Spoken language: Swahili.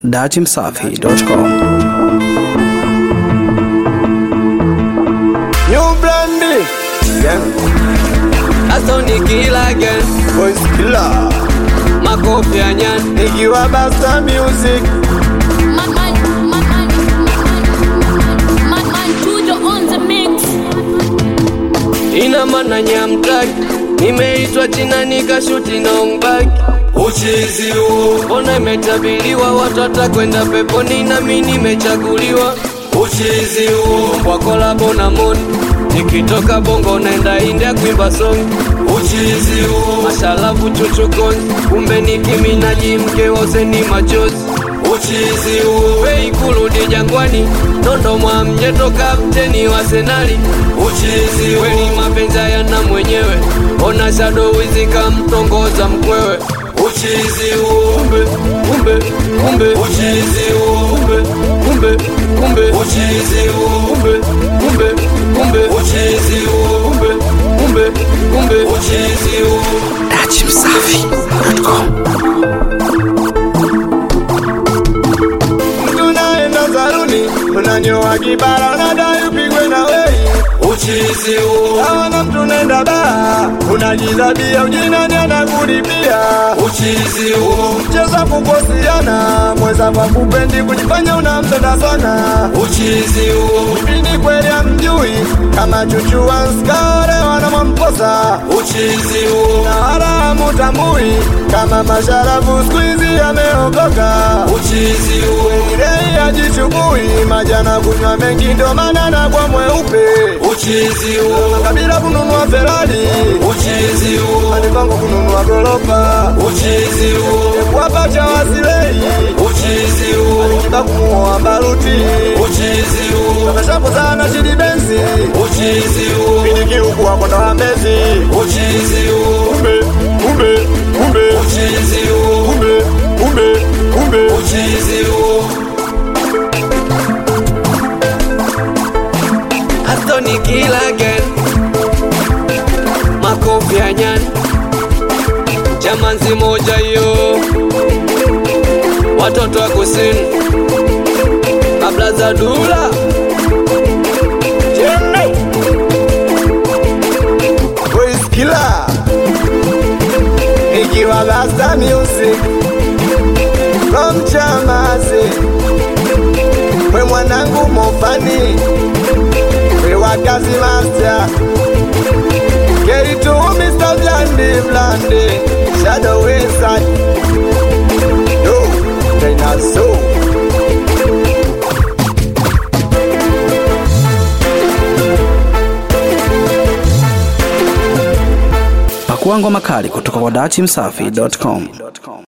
datimsafi.com. New Brandy, yeah. Asoni killer again, Voice killer. makofi ya nyani. Nikiwa Basta Music. Man, Tudo on the mix. Ina maana nyamtaki, nimeitwa jina nikashuti na umbaki. Uchizi huo, mbona imetabiriwa watoto kwenda peponi na mimi nimechaguliwa. Uchizi huo, wako labo na moni, nikitoka bongo naenda India kuimba song. Uchizi huo, mashalavu chuchukoni, kumbe nikiminaji mke wose ni machozi. Uchizi huo, wei kurudi jangwani, nondo mwa mjeto kapteni wa senali. Uchizi huo, weni mapenza yana mwenyewe, ona shadow wizika mtongoza mkwewe. Uchizi huo, kumbe uchizi huo, kumbe uchizi huo, kumbe uchizi huo, kumbe uchizi huo. datimsafi.com. Tunaenda zaruni, unanyoa kibara unadai upigwe na wei. Uchizi huo, Hawana mtu nenda baa, unajizabia ujinani anakulipia. uchizi huo, Cheza kukosiana, mweza kwa kupendi kujifanya unampenda sana. uchizi huo, Mipini kweli amjui, kama chuchu wanskare wanamamposa. uchizi huo, Na wala mutambui, kama masharafu squeezy yameokoka. uchizi huo, Ilei ajichubui, majana kunywa mengi ndo manana kwa mweupe. uchizi huo, Kabila kununua Ferrari, uchizi huo, alipango kununua gorofa. uchizi huo, Wapacha wasilei, uchizi huo, kiba kumuoa baruti. uchizi huo, Kameshapo sana shidi benzi, uchizi huo, piniki huku wako ndo wambezi. uchizi huo, Kumbe, uchizi huo, kumbe. uchizi huo. Asoni killer again, makofi ya nyani. Chamanzi moja yo, watoto wa kusini, kabla za dula. Jembe. Voice killer. Nikiwa Basta Music. From Chamazi. We mwanangu mofani. We wakazi master. Get it to Mr. Blandi. Shadow inside. Yo, Dinosaur. Pakua ngoma kali kutoka kwa datimsafi.com.